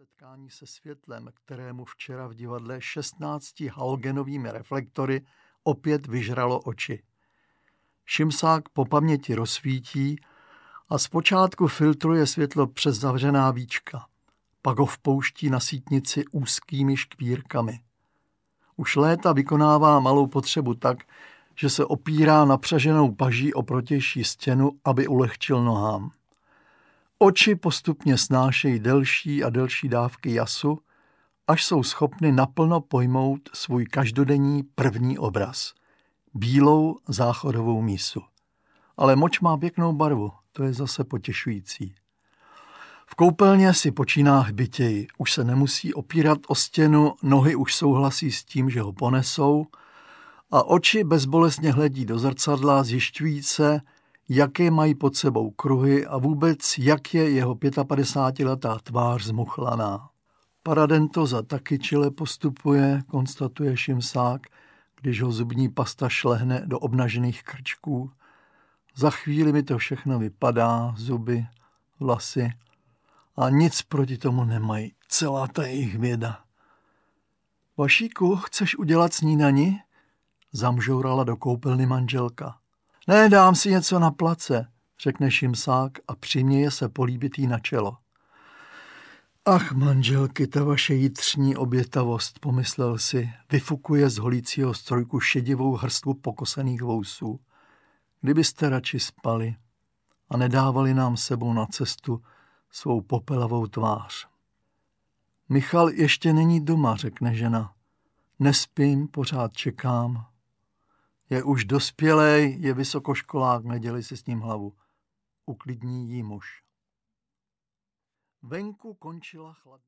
setkání se světlem, kterému včera v divadle 16 halogenovými reflektory opět vyžralo oči. Šimsák po paměti rozsvítí a zpočátku filtruje světlo přes zavřená víčka. Pak ho vpouští na sítnici úzkými škvírkami. Už léta vykonává malou potřebu tak, že se opírá napřaženou paží o protější stěnu, aby ulehčil nohám. Oči postupně snášejí delší a delší dávky jasu, až jsou schopny naplno pojmout svůj každodenní první obraz. Bílou záchodovou mísu. Ale moč má pěknou barvu, to je zase potěšující. V koupelně si počíná hbitěji, už se nemusí opírat o stěnu, nohy už souhlasí s tím, že ho ponesou a oči bezbolestně hledí do zrcadla, zjišťují se, jaké mají pod sebou kruhy a vůbec jak je jeho 55letá tvář zmuchlaná. Paradentoza taky čile postupuje, konstatuje Šimsák, když ho zubní pasta šlehne do obnažených krčků. Za chvíli mi to všechno vypadá, zuby, vlasy a nic proti tomu nemají, celá ta jejich věda. Vašíku, chceš udělat snídani? Zamžourala do koupelny manželka. Ne, dám si něco na place, řekne Šimsák a přiměje se políbitý na čelo. Ach, manželky, ta vaše jitřní obětavost, pomyslel si, vyfukuje z holícího strojku šedivou hrstvu pokosených vousů. Kdybyste radši spali a nedávali nám sebou na cestu svou popelavou tvář. Michal ještě není doma, řekne žena. Nespím, pořád čekám. Je už dospělej, je vysokoškolák, nedělej si s ním hlavu. Uklidní jí muž. Venku končila chladná.